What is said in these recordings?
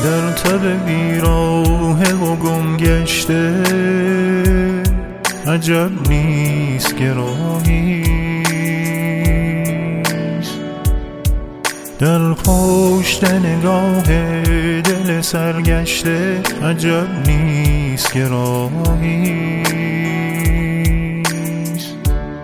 در تب بیراه و گم گشته، عجب نیست که راهیست. در پشت نگاه دل سرگشته، عجب نیست که راهیست.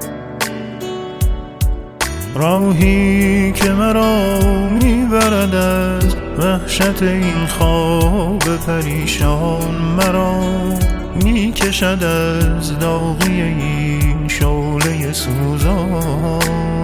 راهی که مرا میبرد از وحشت این خواب پریشان، مرا میکشد از داغی این شعله سوزان.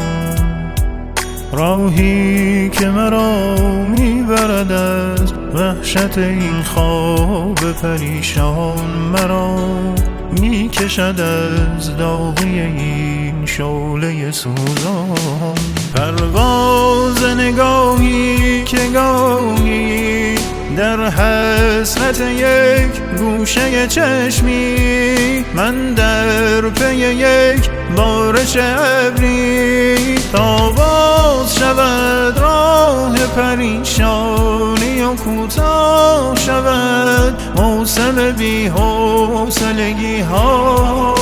راهی که مرا میبرد از وحشت این خواب پریشان، مرا میکشد از داغی این شعله سوزان. پرواز نگاهی که گاهی در حسرت یک گوشه چشمی، من در پی یک بارش ابری، تا باز شود راه پریشانی و کوتاه شود موسم بی حوصلگی ها.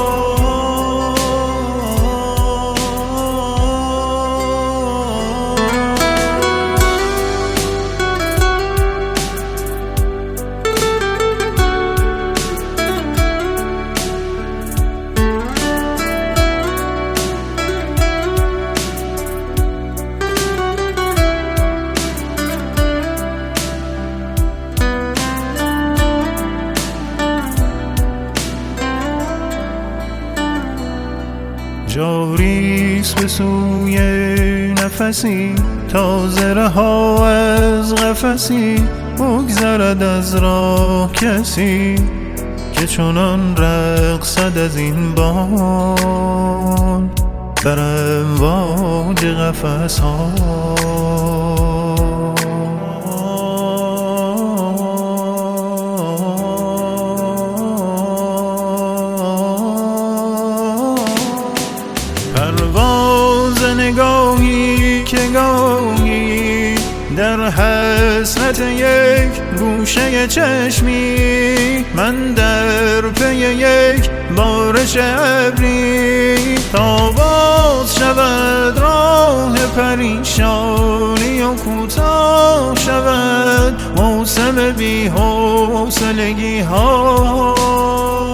جاریست به سوی نفسی، تازه رها از قفسی، بگذرد از راه کسی که چنان رقصد از این بان بر امواج قفس ها. پرواز نگاهی که گاهی در حسرت یک گوشه چشمی، من در پی یک بارش ابری، تا باز شود راه پریشانی و کوتاه شود موسم بی حوصلگی ها.